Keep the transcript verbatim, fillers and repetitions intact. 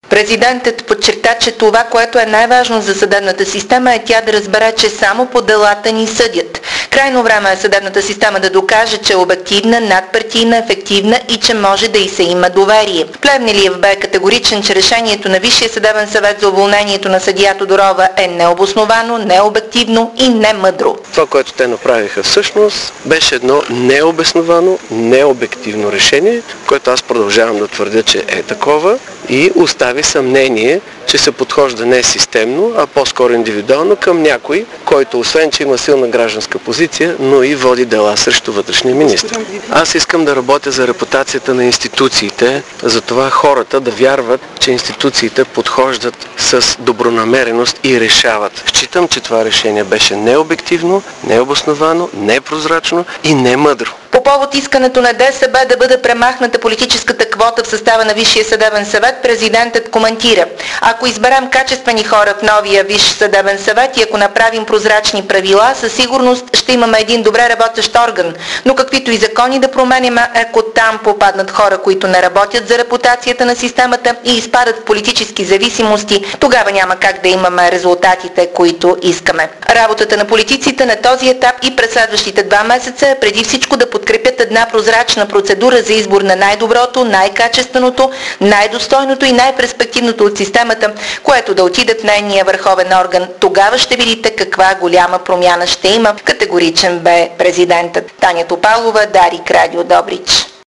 Президентът подчерта, че това, което е най-важно за съдебната система, е тя да разбере, че само по делата ни съдят. Крайно време е съдебната система да докаже, че е обективна, надпартийна, ефективна и че може да й се има доверие. Плевнелиев бе категоричен, че решението на Висшия съдебен съвет за уволнението на съдия Тодорова е необосновано, необективно и немъдро. Това, което те направиха всъщност, беше едно необосновано, необективно решение, което аз продължавам да твърдя, че е такова и остави съмнение, че се подхожда не системно, а по-скоро индивидуално към някой, който освен, че има силна гражданска позиция, но и води дела срещу вътрешния министър. Аз искам да работя за репутацията на институциите, за това хората да вярват, че институциите подхождат с добронамереност и решават. Считам, че това решение беше необективно, необосновано, непрозрачно и немъдро. По повод искането на ДСБ да бъде премахната политическата квота в състава на Висшия съдебен съвет, президентът коментира: ако изберем качествени хора в новия Висш съдебен съвет и ако направим прозрачни правила, със сигурност ще имаме един добре работещ орган. Но каквито и закони да променяме, ако там попаднат хора, които не работят за репутацията на системата и изпадат в политически зависимости, тогава няма как да имаме резултатите, които искаме. Работата на политиците на този етап и през следващите два месеца е преди всичко да подкрепят една прозрачна процедура за избор на най-доброто, най-качественото, най-достойното и най-перспективното от системата, което да отиде в нейния върховен орган. Тогава ще видите каква голяма промяна ще има. Категоричен бе президентът. Таня Топалова, Дарик, Радио Добрич.